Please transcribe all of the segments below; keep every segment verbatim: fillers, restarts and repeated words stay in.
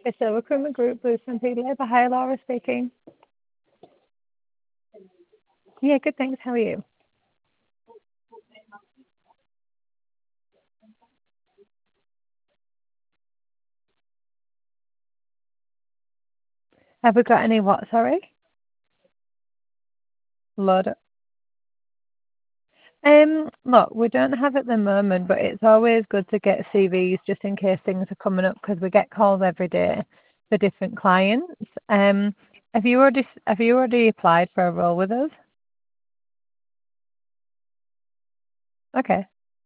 It's a recruitment group, Blue Stampede Labour. Hi, Laura speaking. Yeah, good, thanks. How are you? Have we got any what, sorry? Load up. Um, look, we don't have at the moment, but it's always good to get C Vs just in case things are coming up because we get calls every day for different clients. Um, have you already have you already applied for a role with us? Okay.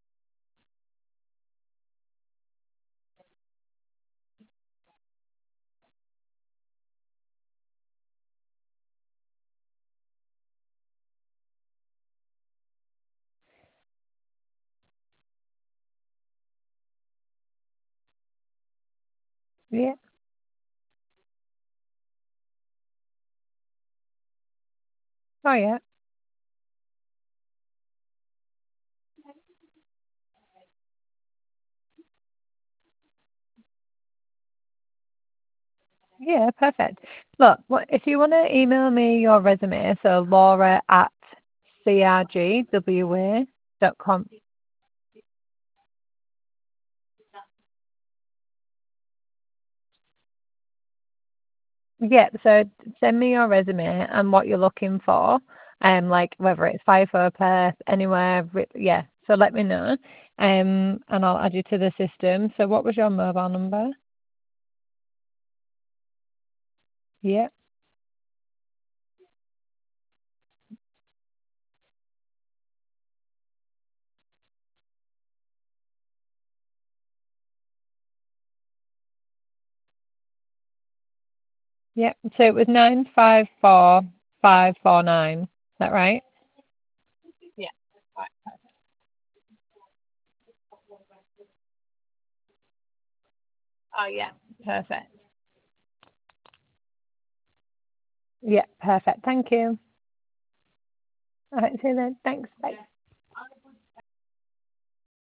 Yeah. Oh yeah. Yeah, perfect. Look, what if you want to email me your resume, so Laura at c r g w a dot com. Yeah, so send me your resume and what you're looking for, um, like whether it's FIFO, Perth, anywhere, ri- yeah. So let me know, um, and I'll add you to the system. So what was your mobile number? Yeah, yeah. So it was nine five four five four nine. Is that right? Yeah. Right. Oh yeah, perfect. Yeah, perfect. Thank you. All right, see you then. Thanks. Bye.